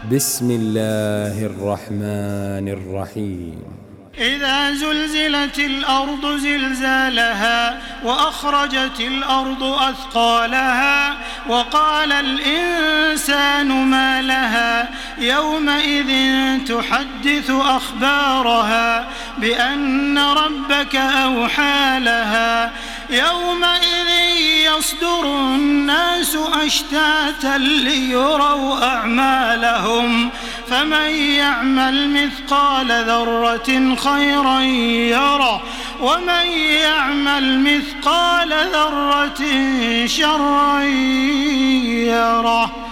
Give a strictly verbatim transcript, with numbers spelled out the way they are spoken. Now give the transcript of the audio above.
بسم الله الرحمن الرحيم إذا زلزلت الأرض زلزالها وأخرجت الأرض أثقالها وقال الإنسان ما لها يومئذ تحدث أخبارها بأن ربك أوحى لها يومئذ يصدر الناس أشتاتا ليروا أعمالهم فمن يعمل مثقال ذرة خيرا يره ومن يعمل مثقال ذرة شرا يره.